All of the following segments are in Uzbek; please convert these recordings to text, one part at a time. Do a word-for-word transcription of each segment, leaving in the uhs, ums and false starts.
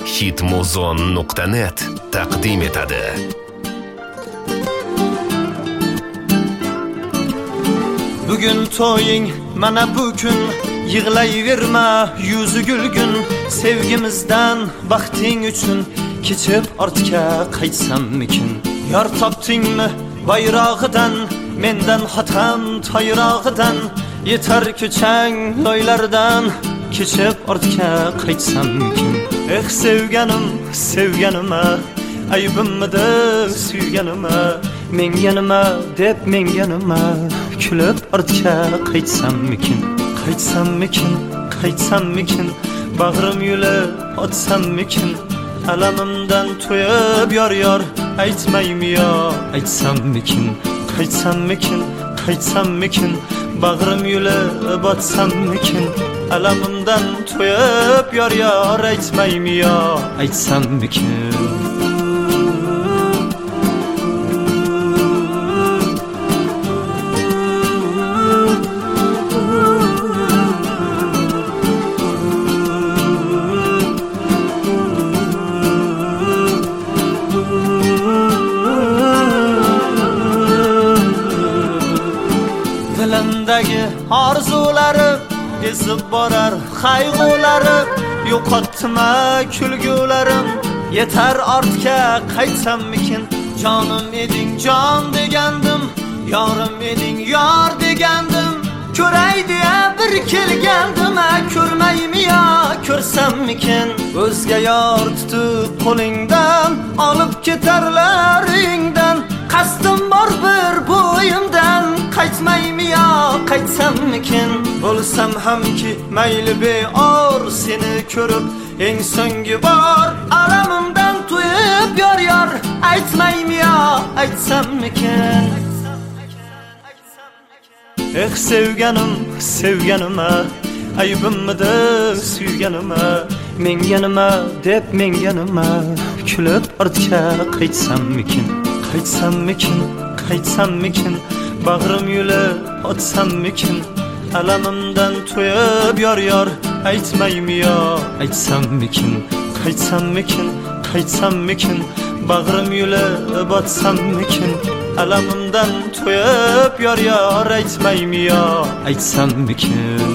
hitmuzon nuqta net taqdim etadi. Bugün to'ying mana bugün, yig'layverma yuzi gulgun. Sevgimizdan baxting uchun kechib ortga qaytsammikin? Yor topdingmi bayrog'idan, mendan xotam toyrog'idan, yetar ko'chang loylardan kechib ortga qaytsammikin? Eh sevganim, sevganima, aybimmidi suyganima, menga nima deb menga nima, kulib ortga qaytsammikin? Qaytsammikin, qaytsammikin, bag'rim yulib otsammikin? Alamimdan to'yib yor yor aytmaymi yo, aytsammikin? Qaytsammikin, qaytsammikin, bag'rim yulib otsammikin? Alamimdan to'yib yor yor aytmaymi yo, aytsammikin? Dilimdagi orzularim ezib borar qayg'ularim, yo'qotma kulgularim, yetar ortga qaytsammikin? Jonim eding jon degandim, yorim eding yor degandim, ko'ray deya bir kelgandim, ko'rmaymi yo ko'rsammikin? O'zga yor tutib qo'lingdan olib ketarlaringdan, qasdim bor bir bo'yimdan, qaytmaymi yo qaytsammikin? Bo'lsam hamki mayli beor, seni ko'rib eng so'nggi bor alamimdan to'yib yor yor aytmaymi yo, aytsammikin? Eh sevganim, sevganima, aybimmidi suyganima, menga nima deb menga nima, kulib ortga qaytsammikin? Qaytsammikin, qaytsammikin, bag'rim yulib otsammikin? Alamimdan to'yib yor yor aytmaymi yo, aytsammikin? Qaytsammikin, qaytsammikin, bag'rim yulib otsammikin? Alamimdan to'yib yor yor aytmaymi yo, aytsammikin?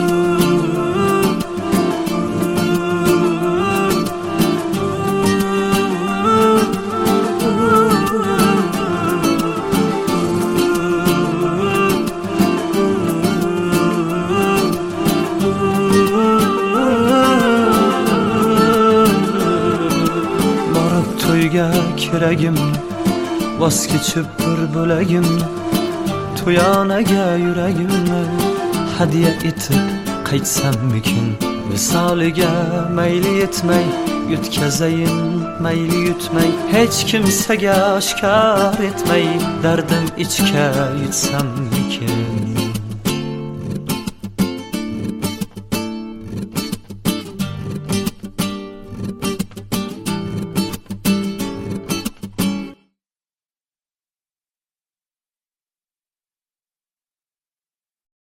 To'yga kiragim, voz kechib bir bo'lagim, to'yonaga yuragimni hadya etib qaytsammikin? Visoliga mayli yetmay, yutkazayin mayli yutmay, hech kimsaga oshkor etmay, dardim ichga yutsammikin?